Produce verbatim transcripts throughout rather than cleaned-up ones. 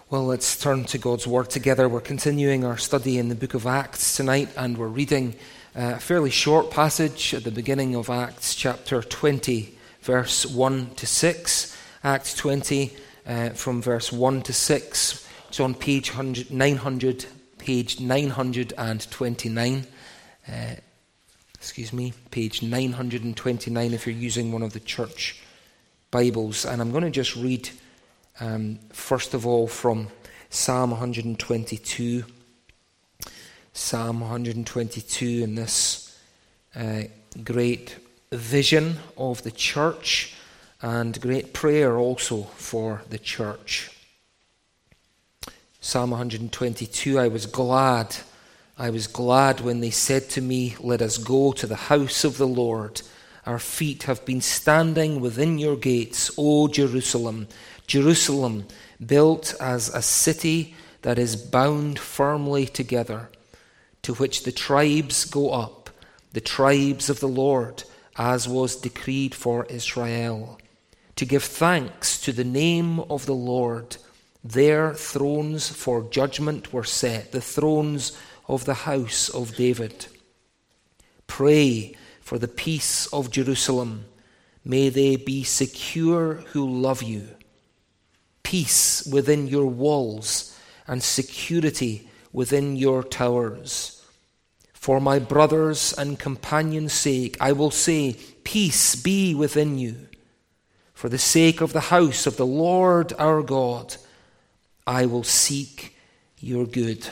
Well, let's turn to God's Word together. We're continuing our study in the book of Acts tonight, and we're reading a fairly short passage at the beginning of Acts chapter twenty, verse one to six. Acts twenty, uh, from verse one to six. It's on page nine hundred, page nine hundred twenty-nine. Uh, excuse me, page nine hundred twenty-nine if you're using one of the church Bibles. And I'm going to just read Um, first of all, from Psalm one twenty-two. Psalm one twenty-two, in this uh, great vision of the church and great prayer also for the church. Psalm one twenty-two, I was glad, I was glad when they said to me, let us go to the house of the Lord. Our feet have been standing within your gates, O Jerusalem. Jerusalem, built as a city that is bound firmly together, to which the tribes go up, the tribes of the Lord, as was decreed for Israel, to give thanks to the name of the Lord. Their thrones for judgment were set, the thrones of the house of David. Pray for the peace of Jerusalem. May they be secure who love you. Peace within your walls and security within your towers. For my brothers and companions' sake, I will say, peace be within you. For the sake of the house of the Lord our God, I will seek your good.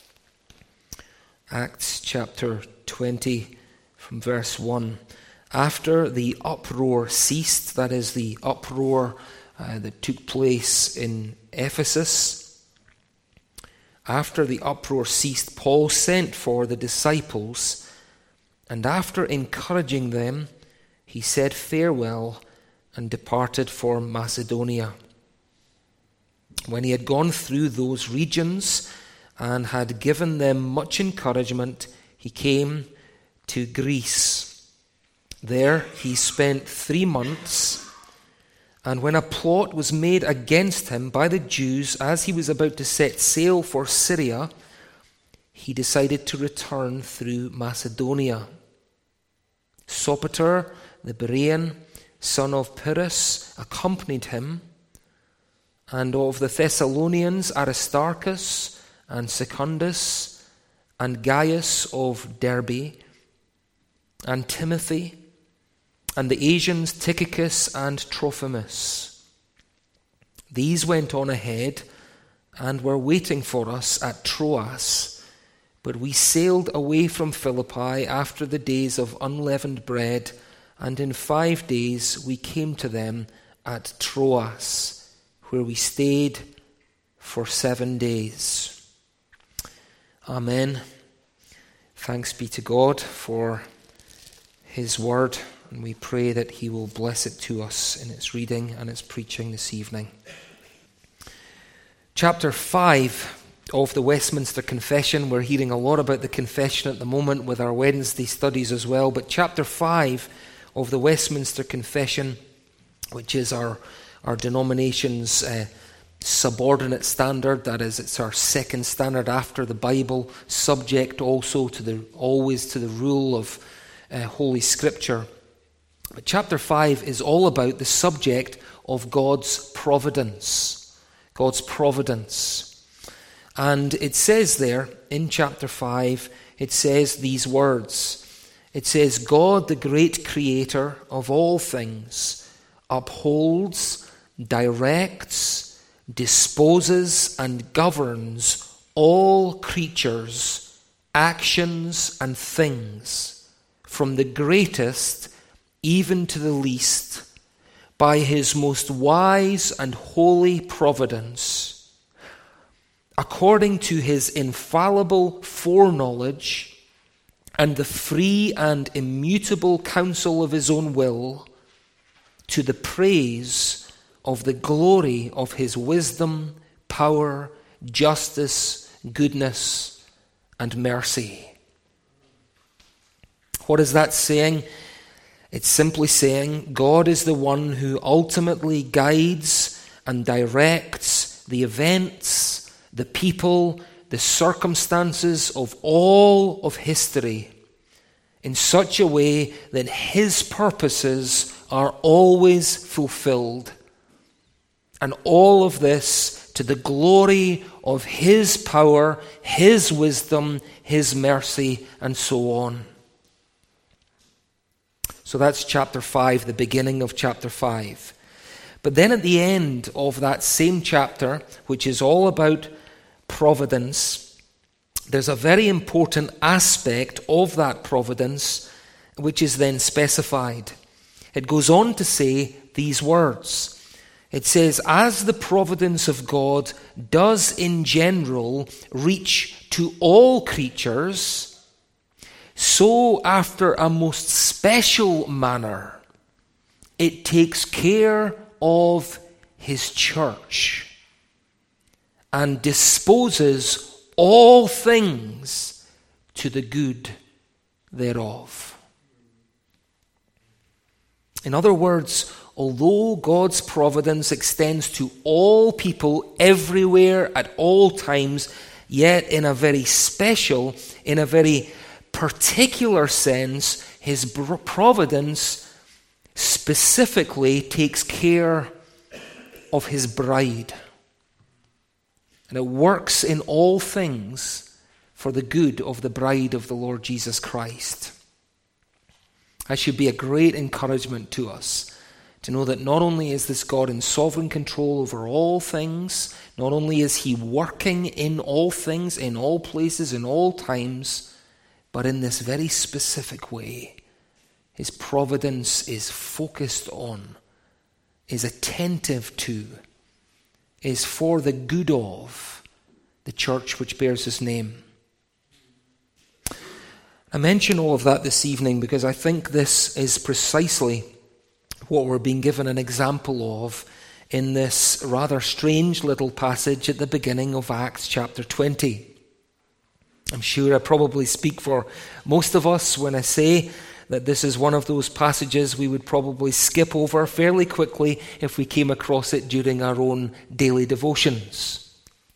Acts chapter twenty, from verse one. After the uproar ceased, that is the uproar Uh, that took place in Ephesus. After the uproar ceased, Paul sent for the disciples, and after encouraging them, he said farewell and departed for Macedonia. When he had gone through those regions and had given them much encouragement, he came to Greece. There he spent three months. And when a plot was made against him by the Jews as he was about to set sail for Syria, he decided to return through Macedonia. Sopater, the Berean, son of Pyrrhus, accompanied him, and of the Thessalonians Aristarchus and Secundus, and Gaius of Derbe, and Timothy, and the Asians Tychicus and Trophimus. These went on ahead and were waiting for us at Troas, but we sailed away from Philippi after the days of unleavened bread, and in five days we came to them at Troas, where we stayed for seven days. Amen. Thanks be to God for his word. And we pray that he will bless it to us in its reading and its preaching this evening. Chapter five of the Westminster Confession. We're hearing a lot about the confession at the moment with our Wednesday studies as well. But chapter five of the Westminster Confession, which is our, our denomination's uh, subordinate standard, that is, it's our second standard after the Bible, subject also to the always to the rule of uh, Holy Scripture. But chapter five is all about the subject of God's providence. God's providence. And it says there in chapter five, it says these words. It says, God, the great creator of all things, upholds, directs, disposes, and governs all creatures, actions, and things, from the greatest even to the least, by his most wise and holy providence, according to his infallible foreknowledge and the free and immutable counsel of his own will, to the praise of the glory of his wisdom, power, justice, goodness, and mercy. What is that saying? It's simply saying God is the one who ultimately guides and directs the events the people, the circumstances of all of history in such a way that his purposes are always fulfilled. And all of this to the glory of his power, his wisdom, his mercy, and so on. So that's chapter five, the beginning of chapter five. But then at the end of that same chapter, which is all about providence, there's a very important aspect of that providence which is then specified. It goes on to say these words. It says, as the providence of God does in general reach to all creatures, so after a most special manner, it takes care of his church and disposes all things to the good thereof. In other words, although God's providence extends to all people everywhere at all times, yet in a very special, in a very particular sense, his providence specifically takes care of his bride. And it works in all things for the good of the bride of the Lord Jesus Christ. That should be a great encouragement to us, to know that not only is this God in sovereign control over all things, not only is he working in all things, in all places, in all times, but in this very specific way. His providence is focused on, is attentive to, is for the good of the church which bears his name. I mention all of that this evening because I think this is precisely what we're being given an example of in this rather strange little passage at the beginning of Acts chapter twenty. I'm sure I probably speak for most of us when I say that this is one of those passages we would probably skip over fairly quickly if we came across it during our own daily devotions.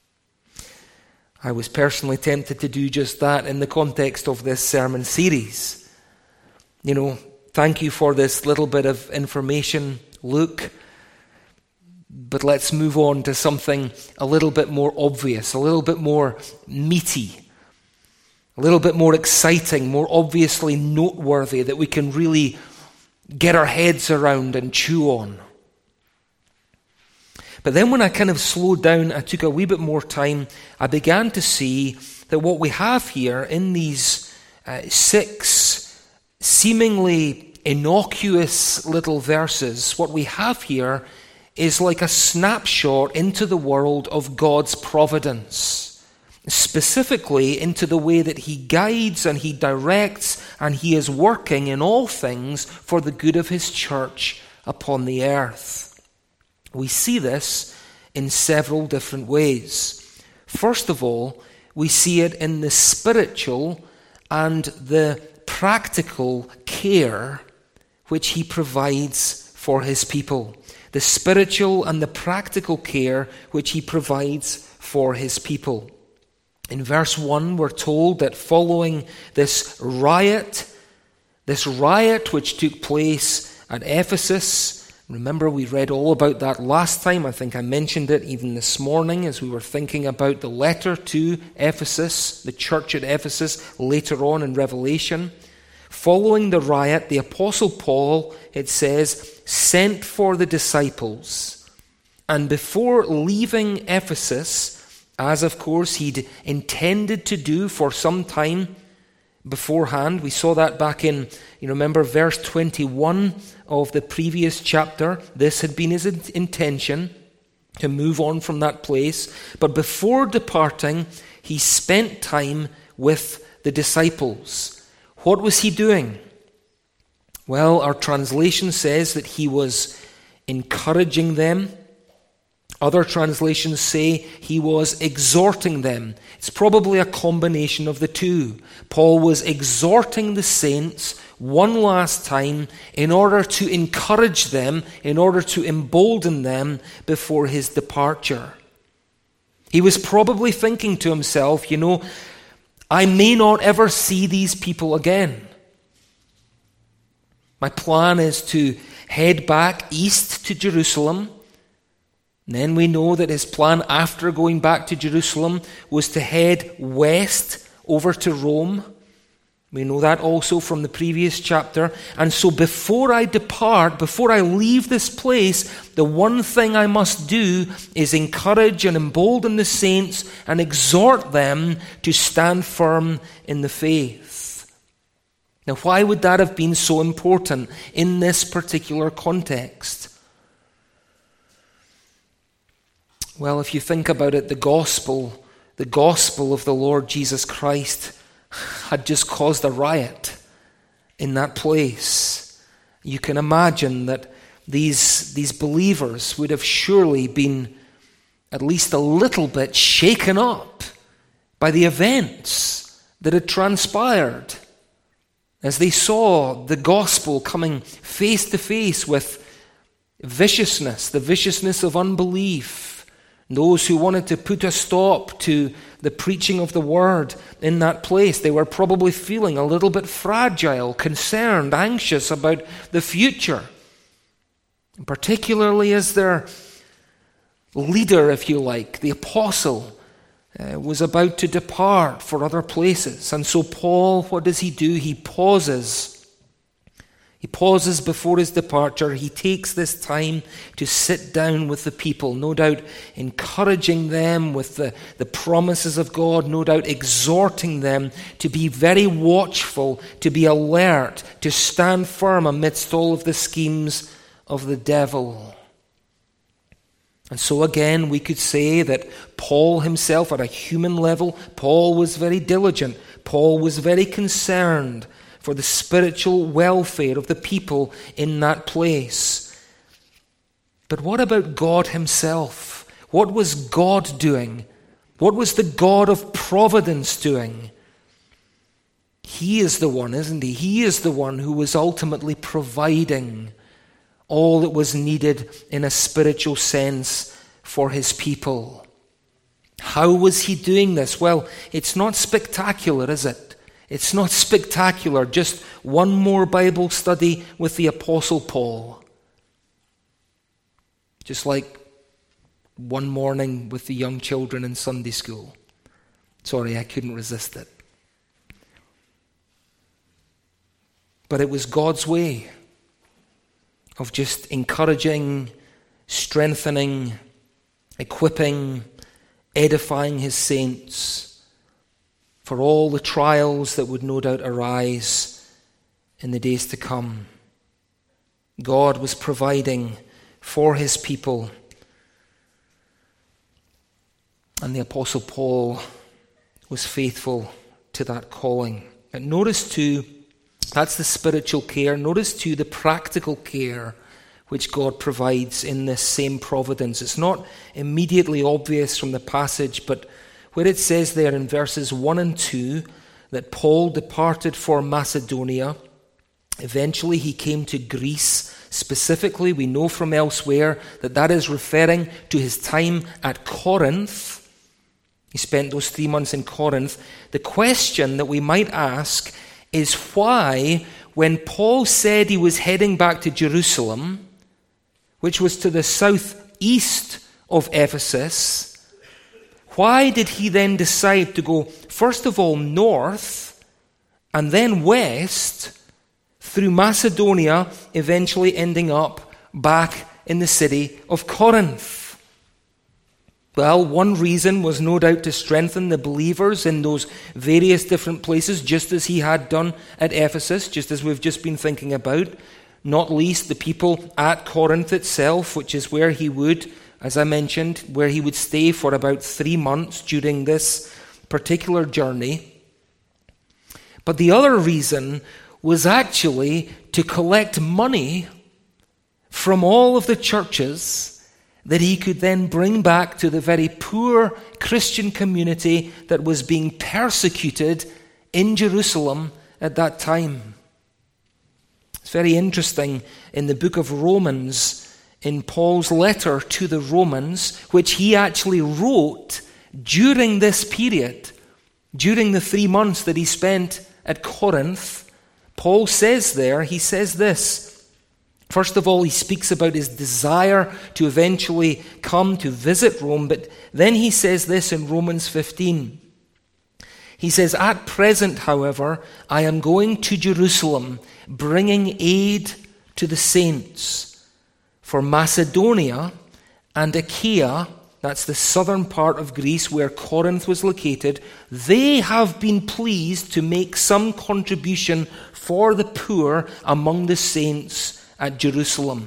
I was personally tempted to do just that in the context of this sermon series. You know, thank you for this little bit of information, Luke, but let's move on to something a little bit more obvious, a little bit more meaty, a little bit more exciting, more obviously noteworthy, that we can really get our heads around and chew on. But then when I kind of slowed down, I took a wee bit more time, I began to see that what we have here in these uh, six seemingly innocuous little verses, what we have here is like a snapshot into the world of God's providence. Specifically into the way that he guides and he directs and he is working in all things for the good of his church upon the earth. We see this in several different ways. First of all, we see it in the spiritual and the practical care which he provides for his people. The spiritual and the practical care which he provides for his people. In verse one, we're told that following this riot, this riot which took place at Ephesus, remember we read all about that last time, I think I mentioned it even this morning as we were thinking about the letter to Ephesus, the church at Ephesus, later on in Revelation. Following the riot, the Apostle Paul, it says, sent for the disciples, and before leaving Ephesus, as of course he'd intended to do for some time beforehand. We saw that back in, you remember, verse twenty-one of the previous chapter. This had been his intention to move on from that place. But before departing, he spent time with the disciples. What was he doing? Well, our translation says that he was encouraging them. Other translations say he was exhorting them. It's probably a combination of the two. Paul was exhorting the saints one last time in order to encourage them, in order to embolden them before his departure. He was probably thinking to himself, you know, I may not ever see these people again. My plan is to head back east to Jerusalem. And then we know that his plan after going back to Jerusalem was to head west over to Rome. We know that also from the previous chapter. And so before I depart, before I leave this place, the one thing I must do is encourage and embolden the saints and exhort them to stand firm in the faith. Now, why would that have been so important in this particular context? Well, if you think about it, the gospel, the gospel of the Lord Jesus Christ had just caused a riot in that place. You can imagine that these, these believers would have surely been at least a little bit shaken up by the events that had transpired as they saw the gospel coming face to face with viciousness, the viciousness of unbelief. Those who wanted to put a stop to the preaching of the word in that place, they were probably feeling a little bit fragile, concerned, anxious about the future. And particularly as their leader, if you like, the apostle, uh, was about to depart for other places. And so Paul, what does he do? He pauses. He pauses before his departure. He takes this time to sit down with the people, no doubt encouraging them with the, the promises of God, no doubt exhorting them to be very watchful, to be alert, to stand firm amidst all of the schemes of the devil. And so again, we could say that Paul himself, at a human level, Paul was very diligent. Paul was very concerned for the spiritual welfare of the people in that place. But what about God himself? What was God doing? What was the God of providence doing? He is the one, isn't he? He is the one who was ultimately providing all that was needed in a spiritual sense for his people. How was he doing this? Well, it's not spectacular, is it? It's not spectacular, just one more Bible study with the Apostle Paul. Just like one morning with the young children in Sunday school. Sorry, I couldn't resist it. But it was God's way of just encouraging, strengthening, equipping, edifying his saints for all the trials that would no doubt arise in the days to come. God was providing for his people. And the Apostle Paul was faithful to that calling. And notice too, that's the spiritual care. Notice too the practical care which God provides in this same providence. It's not immediately obvious from the passage, but where it says there in verses one and two that Paul departed for Macedonia, eventually he came to Greece. Specifically, we know from elsewhere that that is referring to his time at Corinth. He spent those three months in Corinth. The question that we might ask is why, when Paul said he was heading back to Jerusalem, which was to the southeast of Ephesus, why did he then decide to go, first of all, north and then west through Macedonia, eventually ending up back in the city of Corinth? Well, one reason was no doubt to strengthen the believers in those various different places, just as he had done at Ephesus, just as we've just been thinking about, not least the people at Corinth itself, which is where he would, as I mentioned, where he would stay for about three months during this particular journey. But the other reason was actually to collect money from all of the churches that he could then bring back to the very poor Christian community that was being persecuted in Jerusalem at that time. It's very interesting in the book of Romans, in Paul's letter to the Romans, which he actually wrote during this period, during the three months that he spent at Corinth, Paul says there, he says this. First of all, he speaks about his desire to eventually come to visit Rome, but then he says this in Romans fifteen. He says, "At present, however, I am going to Jerusalem, bringing aid to the saints. For Macedonia and Achaia," that's the southern part of Greece where Corinth was located, "they have been pleased to make some contribution for the poor among the saints at Jerusalem."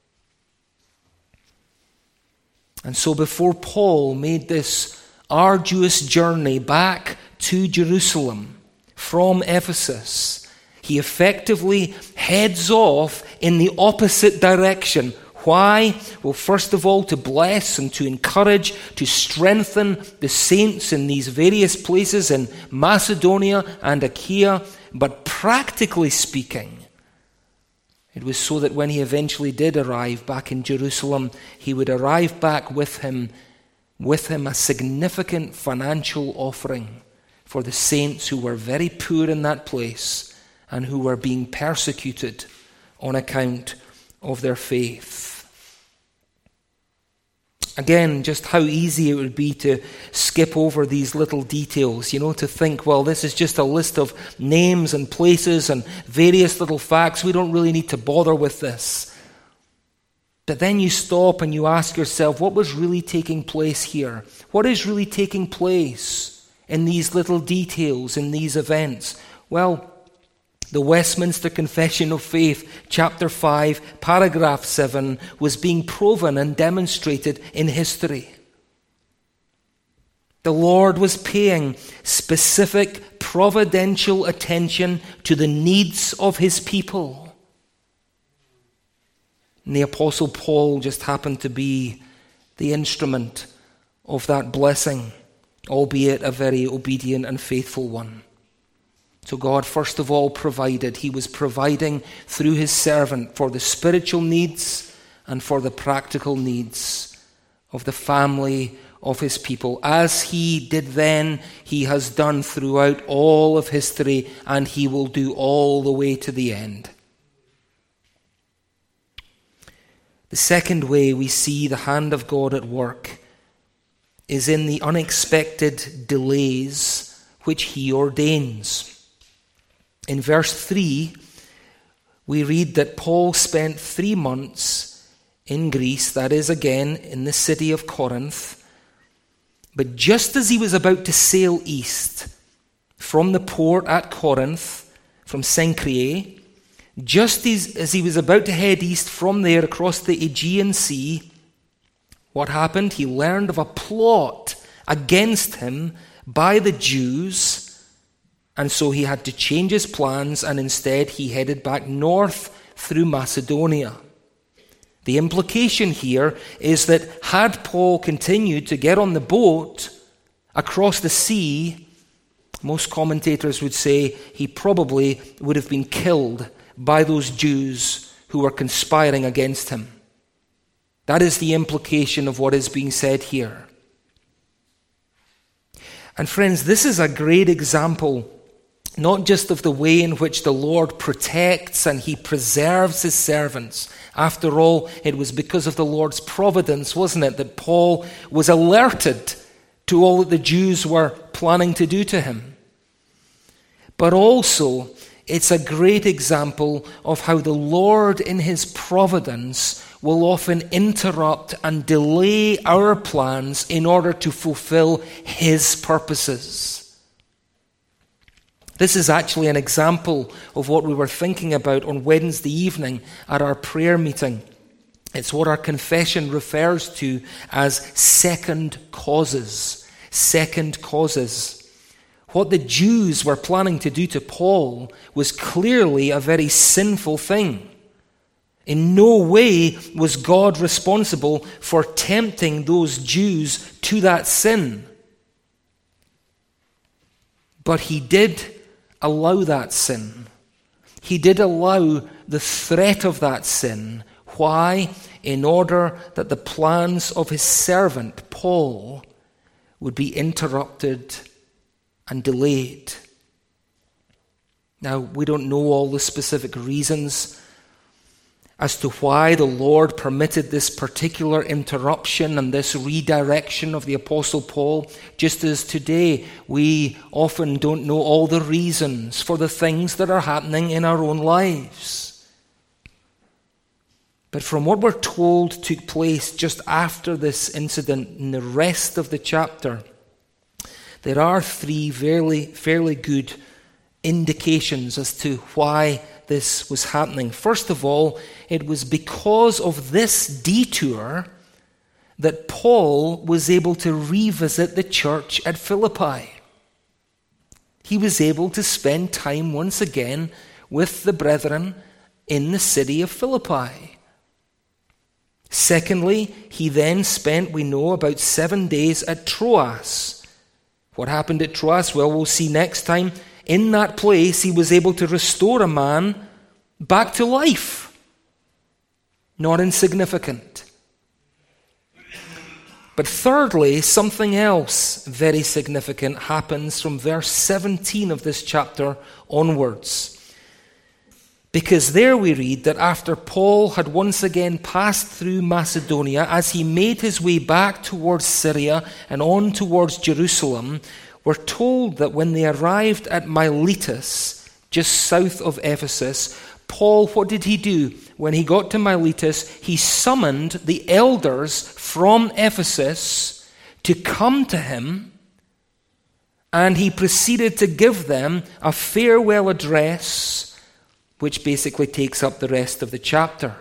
And so before Paul made this arduous journey back to Jerusalem from Ephesus, he effectively heads off in the opposite direction. Why? Well, first of all, to bless and to encourage, to strengthen the saints in these various places in Macedonia and Achaia. But practically speaking, it was so that when he eventually did arrive back in Jerusalem, he would arrive back with him, with him a significant financial offering for the saints who were very poor in that place and who were being persecuted on account of their faith. Again, just how easy it would be to skip over these little details, you know, to think, well, this is just a list of names and places and various little facts. We don't really need to bother with this. But then you stop and you ask yourself, what was really taking place here? What is really taking place in these little details, in these events? Well, the Westminster Confession of Faith, chapter five, paragraph seven, was being proven and demonstrated in history. The Lord was paying specific providential attention to the needs of his people. And the Apostle Paul just happened to be the instrument of that blessing, albeit a very obedient and faithful one. So God, first of all, provided. He was providing through his servant for the spiritual needs and for the practical needs of the family of his people. As he did then, he has done throughout all of history, and he will do all the way to the end. The second way we see the hand of God at work is in the unexpected delays which he ordains. In verse three, we read that Paul spent three months in Greece, that is again in the city of Corinth. But just as he was about to sail east from the port at Corinth, from Cenchreae, just as, as he was about to head east from there across the Aegean Sea, what happened? He learned of a plot against him by the Jews. And so he had to change his plans, and instead he headed back north through Macedonia. The implication here is that had Paul continued to get on the boat across the sea, most commentators would say he probably would have been killed by those Jews who were conspiring against him. That is the implication of what is being said here. And friends, this is a great example not just of the way in which the Lord protects and he preserves his servants. After all, it was because of the Lord's providence, wasn't it, that Paul was alerted to all that the Jews were planning to do to him. But also, it's a great example of how the Lord in his providence will often interrupt and delay our plans in order to fulfill his purposes. This is actually an example of what we were thinking about on Wednesday evening at our prayer meeting. It's what our confession refers to as second causes. Second causes. What the Jews were planning to do to Paul was clearly a very sinful thing. In no way was God responsible for tempting those Jews to that sin. But he did allow that sin. He did allow the threat of that sin. Why? In order that the plans of his servant, Paul, would be interrupted and delayed. Now, we don't know all the specific reasons as to why the Lord permitted this particular interruption and this redirection of the Apostle Paul, just as today we often don't know all the reasons for the things that are happening in our own lives. But from what we're told took place just after this incident in the rest of the chapter, there are three fairly, fairly good indications as to why this was happening. First of all, it was because of this detour that Paul was able to revisit the church at Philippi. He was able to spend time once again with the brethren in the city of Philippi. Secondly, he then spent, we know, about seven days at Troas. What happened at Troas? Well, we'll see next time. In that place, he was able to restore a man back to life. Not insignificant. But thirdly, something else very significant happens from verse seventeen of this chapter onwards. Because there we read that after Paul had once again passed through Macedonia, as he made his way back towards Syria and on towards Jerusalem, we're told that when they arrived at Miletus, just south of Ephesus, Paul, what did he do? When he got to Miletus, he summoned the elders from Ephesus to come to him, and he proceeded to give them a farewell address, which basically takes up the rest of the chapter.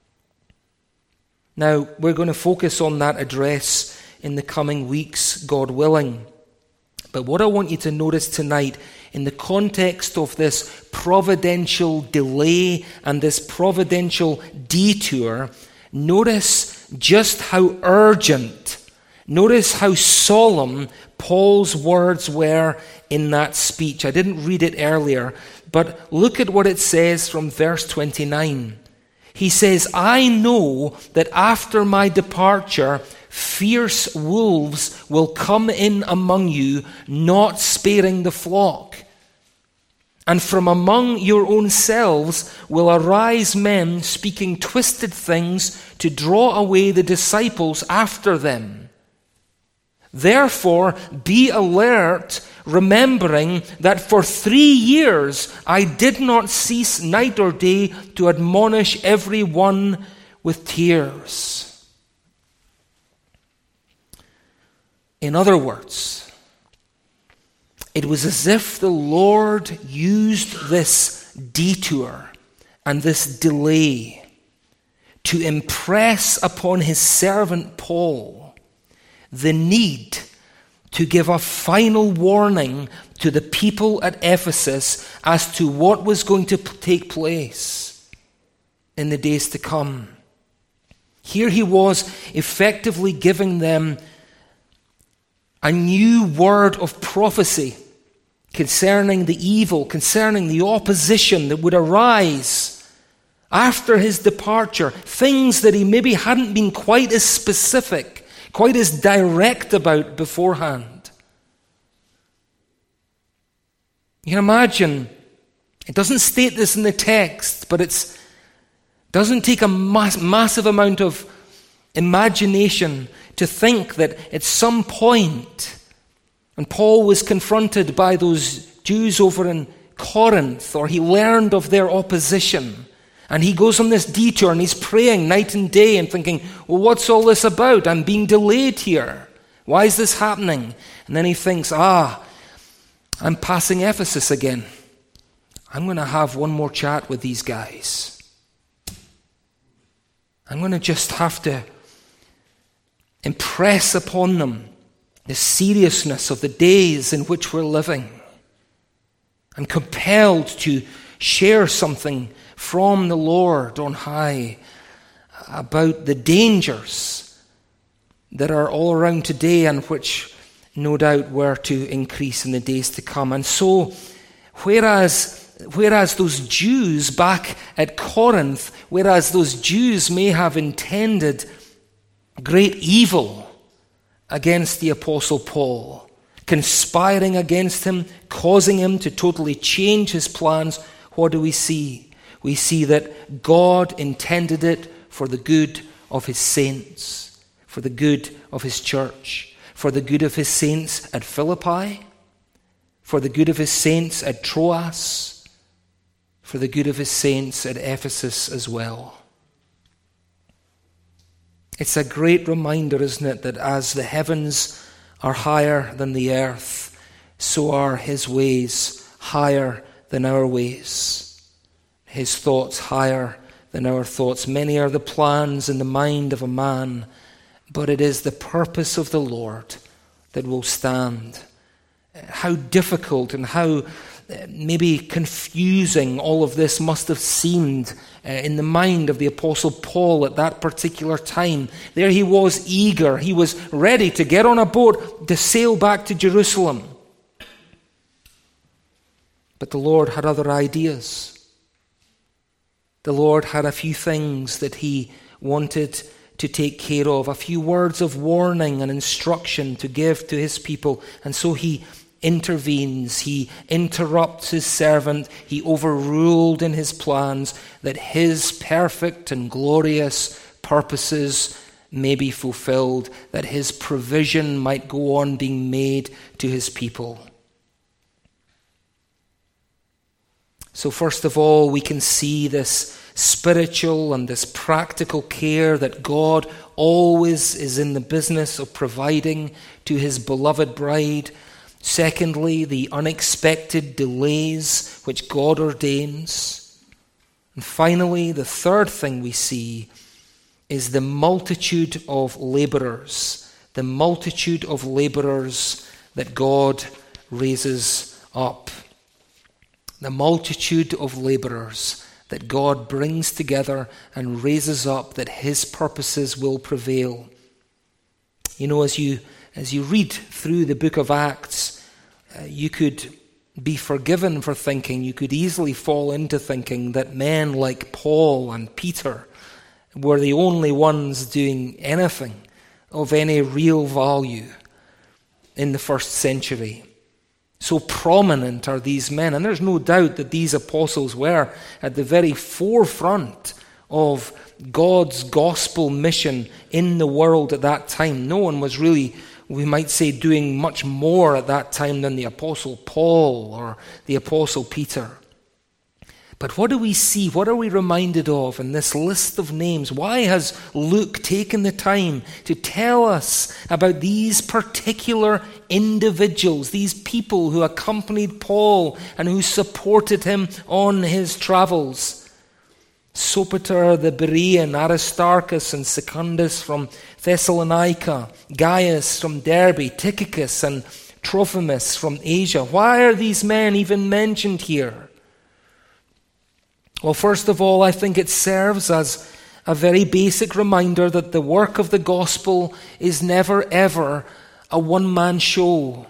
Now, we're going to focus on that address in the coming weeks, God willing. But what I want you to notice tonight, in the context of this providential delay and this providential detour, notice just how urgent, notice how solemn Paul's words were in that speech. I didn't read it earlier, but look at what it says from verse twenty-nine. He says, I know that after my departure, fierce wolves will come in among you, not sparing the flock. And from among your own selves will arise men speaking twisted things to draw away the disciples after them. Therefore, be alert, remembering that for three years I did not cease night or day to admonish every one with tears. In other words, it was as if the Lord used this detour and this delay to impress upon his servant Paul the need to give a final warning to the people at Ephesus as to what was going to take place in the days to come. Here he was effectively giving them a new word of prophecy concerning the evil, concerning the opposition that would arise after his departure, things that he maybe hadn't been quite as specific, quite as direct about beforehand. You can imagine, it doesn't state this in the text, but it doesn't take a mass, massive amount of imagination to think that at some point, when Paul was confronted by those Jews over in Corinth, or he learned of their opposition, and he goes on this detour and he's praying night and day and thinking, well, what's all this about? I'm being delayed here. Why is this happening? And then he thinks, ah, I'm passing Ephesus again. I'm going to have one more chat with these guys. I'm going to just have to impress upon them the seriousness of the days in which we're living. I'm compelled to share something from the Lord on high about the dangers that are all around today and which no doubt were to increase in the days to come. And so, whereas whereas those Jews back at Corinth, whereas those Jews may have intended great evil against the Apostle Paul, conspiring against him, causing him to totally change his plans, what do we see? We see that God intended it for the good of his saints, for the good of his church, for the good of his saints at Philippi, for the good of his saints at Troas, for the good of his saints at Ephesus as well. It's a great reminder, isn't it, that as the heavens are higher than the earth, so are his ways higher than our ways, his thoughts higher than our thoughts. Many are the plans in the mind of a man, but it is the purpose of the Lord that will stand. How difficult and how maybe confusing all of this must have seemed uh, in the mind of the Apostle Paul at that particular time. There he was, eager. He was ready to get on a boat to sail back to Jerusalem. But the Lord had other ideas. The Lord had a few things that he wanted to take care of, a few words of warning and instruction to give to his people. And so he intervenes, he interrupts his servant, he overruled in his plans that his perfect and glorious purposes may be fulfilled, that his provision might go on being made to his people. So first of all, we can see this spiritual and this practical care that God always is in the business of providing to his beloved bride. Secondly, the unexpected delays which God ordains. And finally, the third thing we see is the multitude of laborers, the multitude of laborers that God raises up. The multitude of laborers that God brings together and raises up, that his purposes will prevail. You know, as you as you read through the book of Acts, uh, you could be forgiven for thinking, you could easily fall into thinking that men like Paul and Peter were the only ones doing anything of any real value in the first century. So prominent are these men, and there's no doubt that these apostles were at the very forefront of God's gospel mission in the world at that time. No one was really, we might say, doing much more at that time than the Apostle Paul or the Apostle Peter. But what do we see? What are we reminded of in this list of names? Why has Luke taken the time to tell us about these particular individuals, these people who accompanied Paul and who supported him on his travels? Sopater the Berean, Aristarchus and Secundus from Thessalonica, Gaius from Derbe, Tychicus and Trophimus from Asia. Why are these men even mentioned here? Well, first of all, I think it serves as a very basic reminder that the work of the gospel is never ever a one-man show.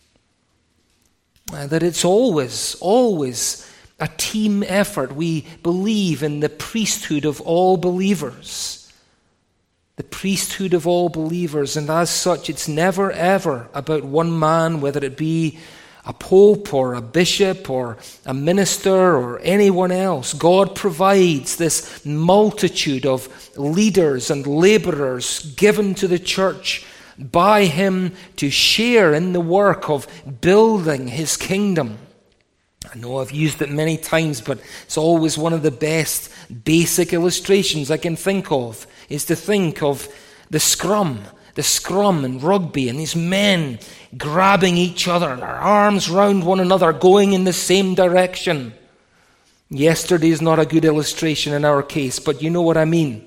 Uh, that it's always, always a team effort. We believe in the priesthood of all believers. The priesthood of all believers, and as such, it's never ever about one man, whether it be a pope or a bishop or a minister or anyone else. God provides this multitude of leaders and laborers given to the church by him to share in the work of building his kingdom. I know I've used it many times, but it's always one of the best basic illustrations I can think of, is to think of the scrum. The scrum in rugby, and these men grabbing each other, their arms round one another, going in the same direction. Yesterday is not a good illustration in our case, but you know what I mean.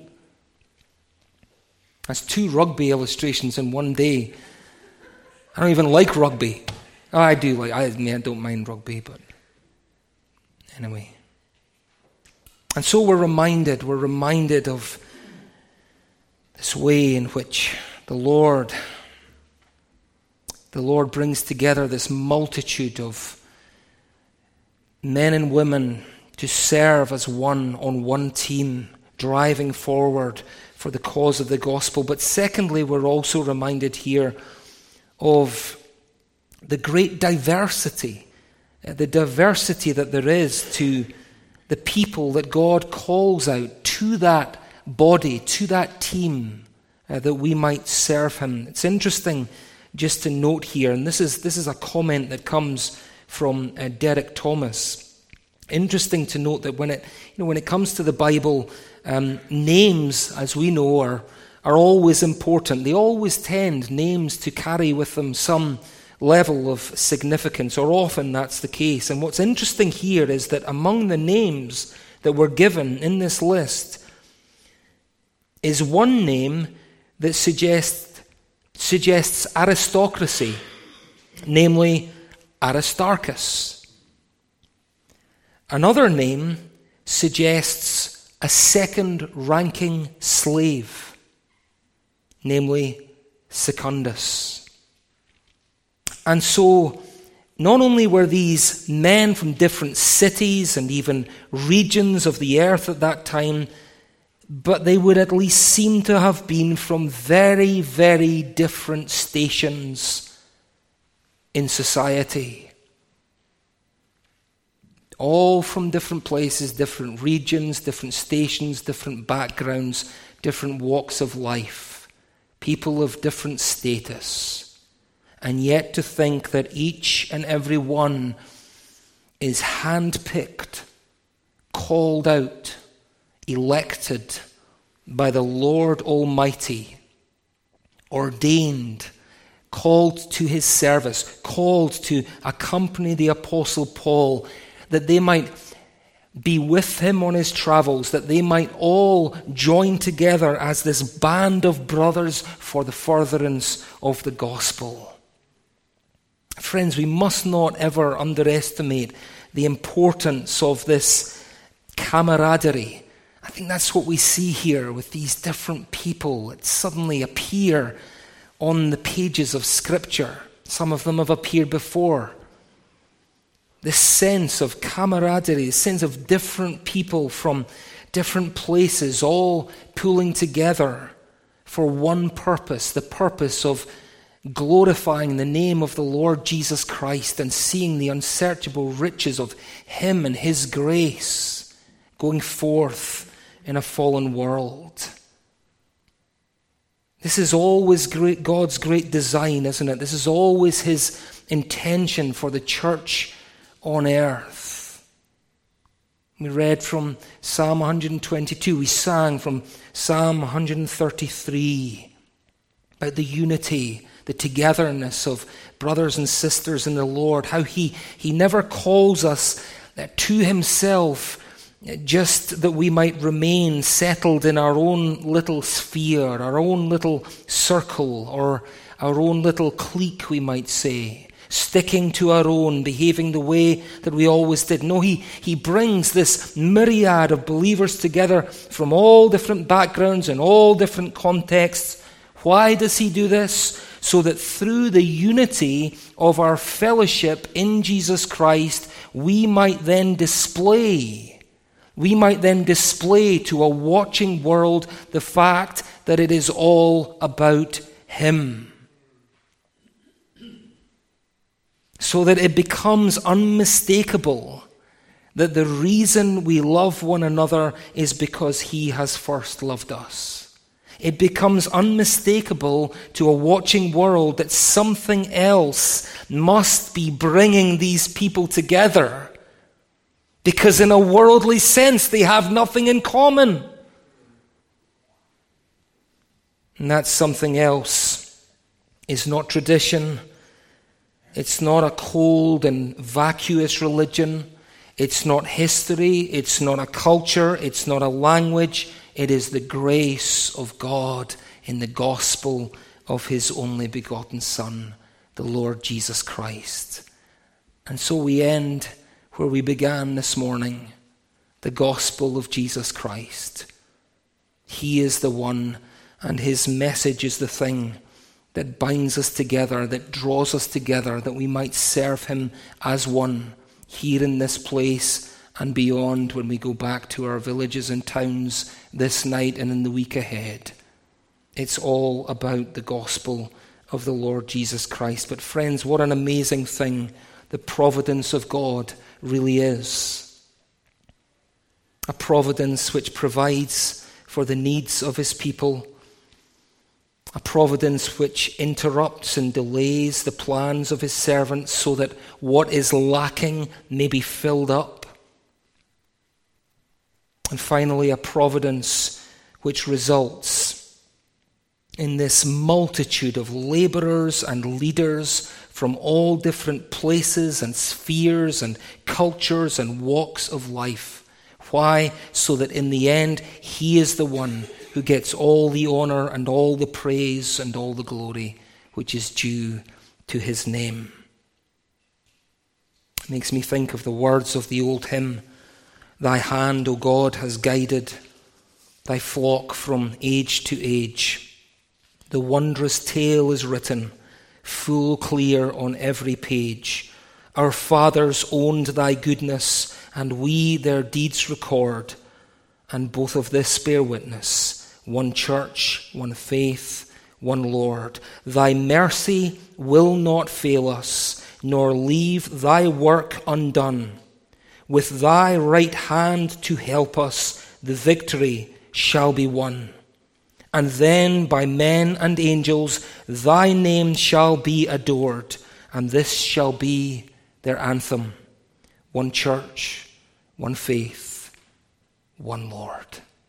That's two rugby illustrations in one day. I don't even like rugby. Oh, I do like. I, I mean, I don't mind rugby, but anyway. And so we're reminded. We're reminded of this way in which The Lord, the Lord brings together this multitude of men and women to serve as one on one team, driving forward for the cause of the gospel. But secondly, we're also reminded here of the great diversity, uh, the diversity that there is to the people that God calls out to that body, to that team, uh, that we might serve him. It's interesting just to note here, and this is this is a comment that comes from uh, Derek Thomas. Interesting to note that when it you know when it comes to the Bible, um, names, as we know, are are always important. They always tend names to carry with them some level of significance, or often that's the case. And what's interesting here is that among the names that were given in this list is one name that suggests suggests aristocracy, namely Aristarchus. Another name suggests a second-ranking slave, namely Secundus. And so, not only were these men from different cities and even regions of the earth at that time, but they would at least seem to have been from very, very different stations in society. All from different places, different regions, different stations, different backgrounds, different walks of life. People of different status. And yet to think that each and every one is handpicked, called out, elected by the Lord Almighty, ordained, called to his service, called to accompany the Apostle Paul, that they might be with him on his travels, that they might all join together as this band of brothers for the furtherance of the gospel. Friends, we must not ever underestimate the importance of this camaraderie. I think that's what we see here with these different people that suddenly appear on the pages of Scripture. Some of them have appeared before. This sense of camaraderie, this sense of different people from different places, all pulling together for one purpose, the purpose of glorifying the name of the Lord Jesus Christ and seeing the unsearchable riches of him and his grace going forth in a fallen world. This is always great, God's great design, isn't it? This is always his intention for the church on earth. We read from Psalm one twenty-two. We sang from Psalm one thirty-three about the unity, the togetherness of brothers and sisters in the Lord, how he, he never calls us to himself just that we might remain settled in our own little sphere, our own little circle, or our own little clique, we might say, sticking to our own, behaving the way that we always did. No, he, he brings this myriad of believers together from all different backgrounds and all different contexts. Why does he do this? So that through the unity of our fellowship in Jesus Christ, we might then display We might then display to a watching world the fact that it is all about him. So that it becomes unmistakable that the reason we love one another is because he has first loved us. It becomes unmistakable to a watching world that something else must be bringing these people together. Because in a worldly sense, they have nothing in common. And that something else is not tradition. It's not a cold and vacuous religion. It's not history. It's not a culture. It's not a language. It is the grace of God in the gospel of his only begotten Son, the Lord Jesus Christ. And so we end where we began this morning, the gospel of Jesus Christ. He is the one, and his message is the thing that binds us together, that draws us together, that we might serve him as one here in this place and beyond when we go back to our villages and towns this night and in the week ahead. It's all about the gospel of the Lord Jesus Christ. But friends, what an amazing thing the providence of God really is. A providence which provides for the needs of his people. A providence which interrupts and delays the plans of his servants so that what is lacking may be filled up. And finally, a providence which results in this multitude of laborers and leaders from all different places and spheres and cultures and walks of life. Why? So that in the end, he is the one who gets all the honor and all the praise and all the glory which is due to his name. It makes me think of the words of the old hymn, "Thy hand, O God, has guided thy flock from age to age. The wondrous tale is written, full clear on every page. Our fathers owned thy goodness, and we their deeds record. And both of this bear witness, one church, one faith, one Lord. Thy mercy will not fail us, nor leave thy work undone. With thy right hand to help us, the victory shall be won. And then by men and angels thy name shall be adored, and this shall be their anthem. One church, one faith, one Lord."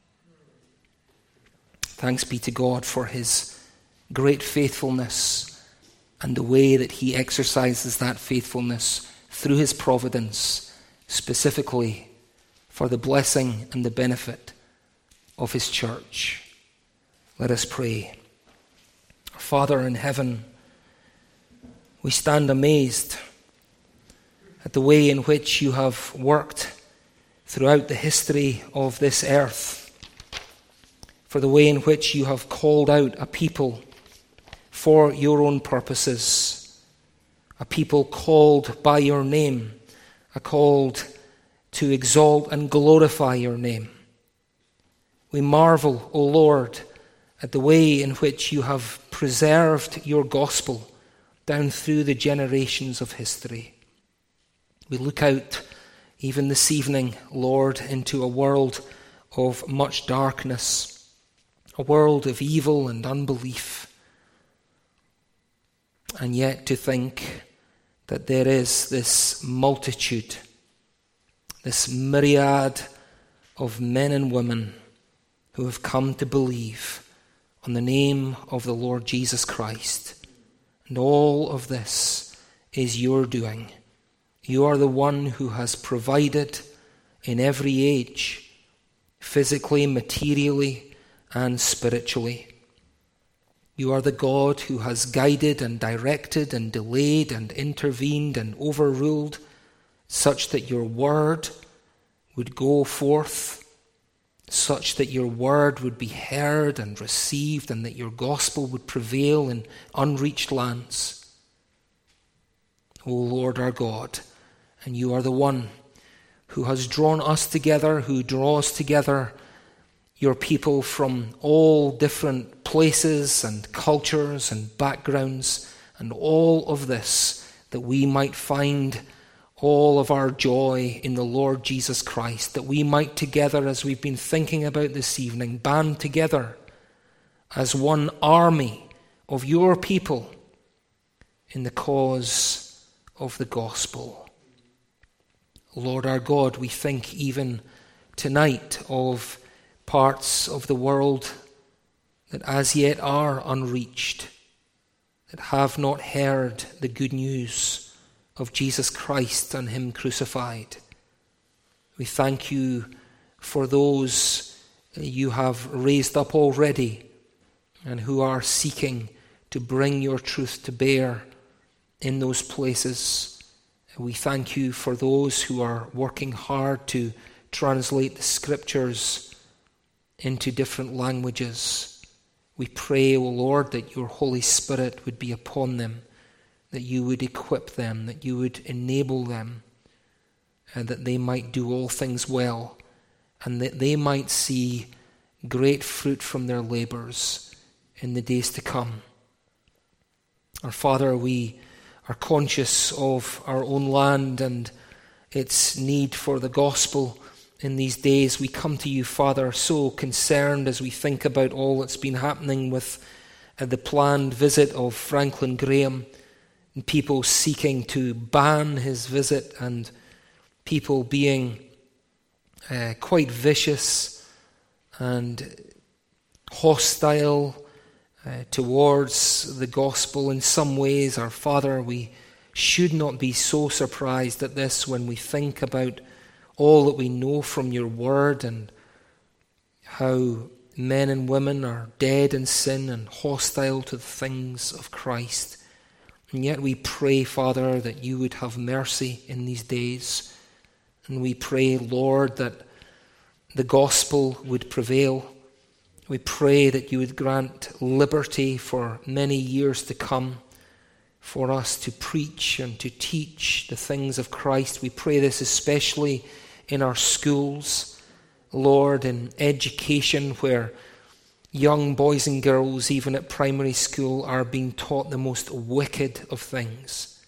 Thanks be to God for his great faithfulness and the way that he exercises that faithfulness through his providence, specifically for the blessing and the benefit of his church. Let us pray. Father in heaven, we stand amazed at the way in which you have worked throughout the history of this earth, for the way in which you have called out a people for your own purposes, a people called by your name, a called to exalt and glorify your name. We marvel, O Lord, at the way in which you have preserved your gospel down through the generations of history. We look out even this evening, Lord, into a world of much darkness, a world of evil and unbelief. And yet to think that there is this multitude, this myriad of men and women who have come to believe on the name of the Lord Jesus Christ. And all of this is your doing. You are the one who has provided in every age, physically, materially, and spiritually. You are the God who has guided and directed and delayed and intervened and overruled such that your word would go forth, such that your word would be heard and received, and that your gospel would prevail in unreached lands. O Lord our God, and you are the one who has drawn us together, who draws together your people from all different places and cultures and backgrounds, and all of this that we might find all of our joy in the Lord Jesus Christ, that we might together, as we've been thinking about this evening, band together as one army of your people in the cause of the gospel. Lord our God, we think even tonight of parts of the world that as yet are unreached, that have not heard the good news of Jesus Christ and him crucified. We thank you for those you have raised up already and who are seeking to bring your truth to bear in those places. We thank you for those who are working hard to translate the scriptures into different languages. We pray, O Lord, that your Holy Spirit would be upon them, that you would equip them, that you would enable them, and that they might do all things well, and that they might see great fruit from their labors in the days to come. Our Father, we are conscious of our own land and its need for the gospel in these days. We come to you, Father, so concerned as we think about all that's been happening with uh, the planned visit of Franklin Graham, and people seeking to ban his visit, and people being uh, quite vicious and hostile uh, towards the gospel in some ways. Our Father, we should not be so surprised at this when we think about all that we know from your word and how men and women are dead in sin and hostile to the things of Christ. And yet we pray, Father, that you would have mercy in these days. And we pray, Lord, that the gospel would prevail. We pray that you would grant liberty for many years to come for us to preach and to teach the things of Christ. We pray this especially in our schools, Lord, in education, where young boys and girls, even at primary school, are being taught the most wicked of things.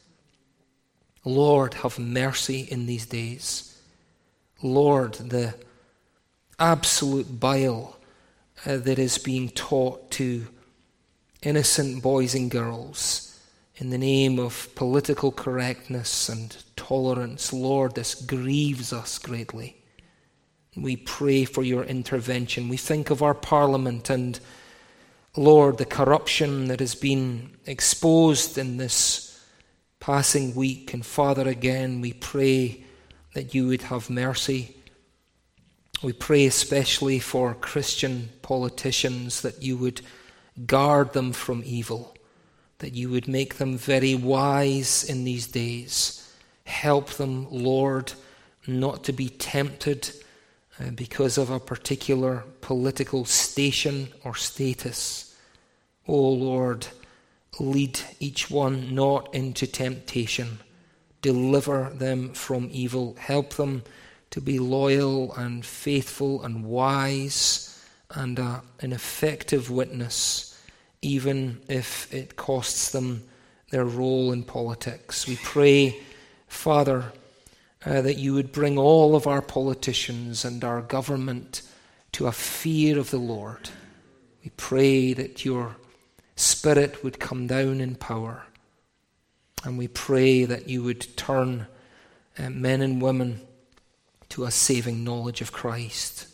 Lord, have mercy in these days. Lord, the absolute bile uh, that is being taught to innocent boys and girls in the name of political correctness and tolerance, Lord, this grieves us greatly. We pray for your intervention. We think of our Parliament and, Lord, the corruption that has been exposed in this passing week. And Father, again, we pray that you would have mercy. We pray especially for Christian politicians, that you would guard them from evil, that you would make them very wise in these days. Help them, Lord, not to be tempted Uh, because of a particular political station or status. O Lord, lead each one not into temptation. Deliver them from evil. Help them to be loyal and faithful and wise and uh, an effective witness, even if it costs them their role in politics. We pray, Father, Uh, that you would bring all of our politicians and our government to a fear of the Lord. We pray that your Spirit would come down in power. And we pray that you would turn uh, men and women to a saving knowledge of Christ.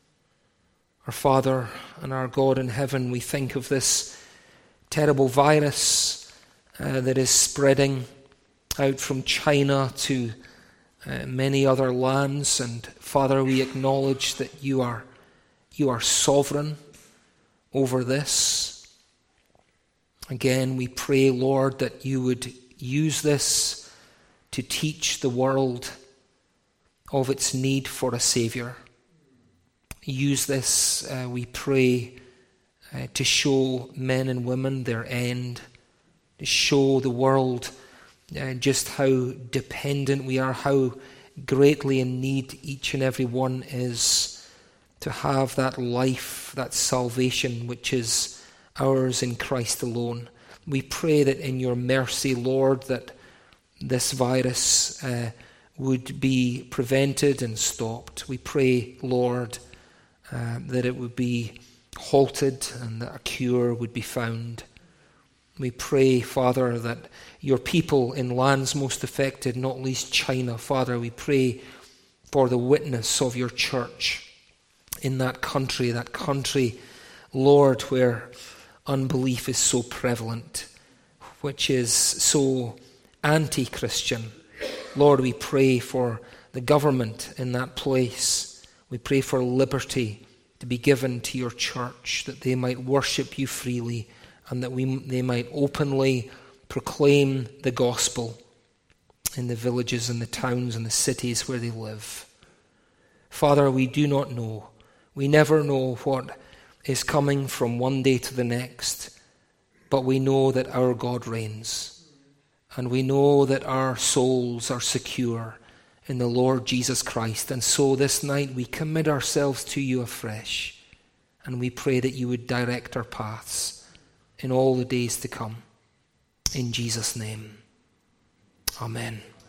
Our Father and our God in heaven, we think of this terrible virus uh, that is spreading out from China to Uh, many other lands, and Father, we acknowledge that you are you are sovereign over this. Again, we pray, Lord, that you would use this to teach the world of its need for a Savior. Use this, uh, we pray, uh, to show men and women their end, to show the world Uh, just how dependent we are, how greatly in need each and every one is to have that life, that salvation which is ours in Christ alone. We pray that in your mercy, Lord, that this virus uh, would be prevented and stopped. We pray, Lord, uh, that it would be halted and that a cure would be found. We pray, Father, that your people in lands most affected, not least China, Father, we pray for the witness of your church in that country, that country, Lord, where unbelief is so prevalent, which is so anti-Christian. Lord, we pray for the government in that place. We pray for liberty to be given to your church, that they might worship you freely, and that we, they might openly proclaim the gospel in the villages and the towns and the cities where they live. Father, we do not know. We never know what is coming from one day to the next, but we know that our God reigns, and we know that our souls are secure in the Lord Jesus Christ. And so this night we commit ourselves to you afresh, and we pray that you would direct our paths. in all the days to come. In Jesus' name, amen.